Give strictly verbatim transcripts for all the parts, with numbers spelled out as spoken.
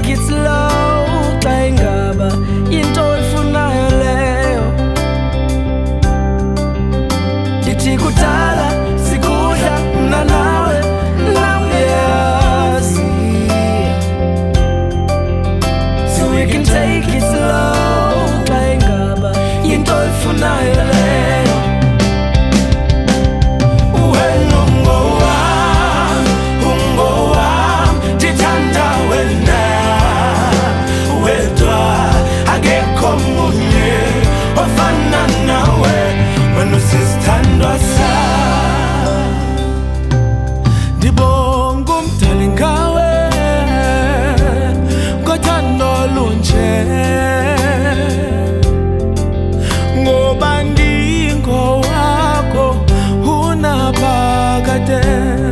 it slow, Kaingaba, into Funayo. Dichi Kutala, Sikuja, Nanawe, Nawe, so we can take it slow, Kaingaba, into Funayo. Dibongum talingawe Kotando lunche Ngobandingo wako Unapagate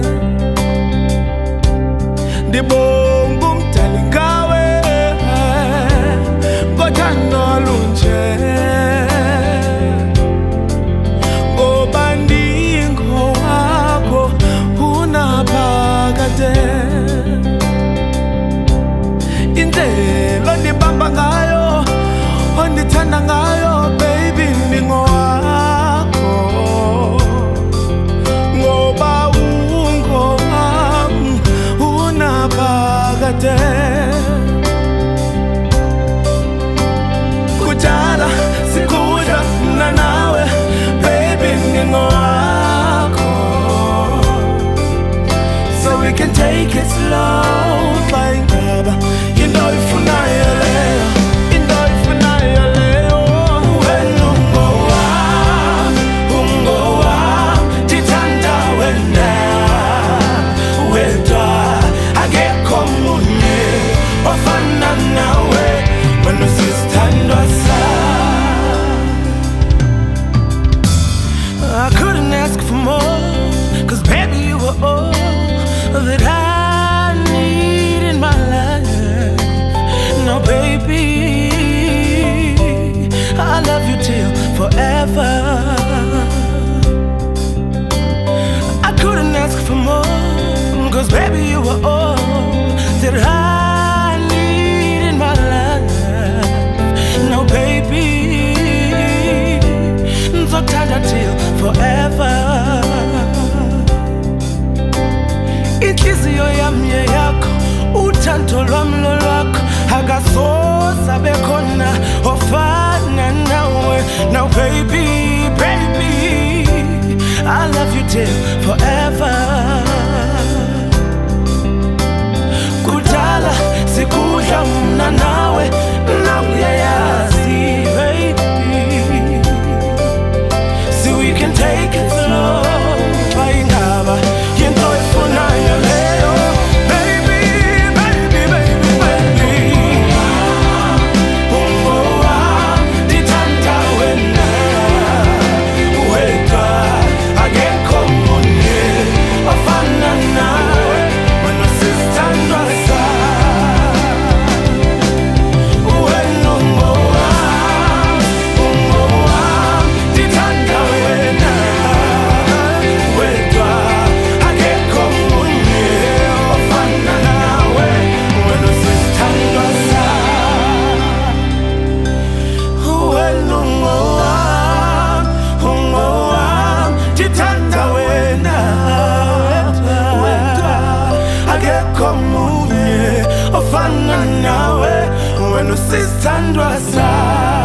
Dibongum talingawe Kotando lunche Indelo ndibamba ngayo ondithanda ngayo baby ningo wakho ngoba ungo wami unaphakade kujala sikudla mina nawe baby ningo wakho so we can take it slow like baba. I couldn't ask for more, cause baby you were all that I need in my life. Now baby, I love you till forever. I couldn't ask for more, cause baby you were all that I need in my life. Now baby, so tired till forever. Inhliziyo yami yakho uthando lwami lolwakho akasoza bekhona ofana nawe. Now baby, baby, I love you till forever. Kudala sikudla mina nawe nawuyayazi baby. We can take it slow, Kaingaba, into Funayo. Baby, baby, baby, baby. Ungoa, ditanda wena. Weka, ageko munye. Ofana nawe, when the sister ndosa. Ueno ungoa, ungoa, ditanda wena. Ofana nawe, when usithandwa sa.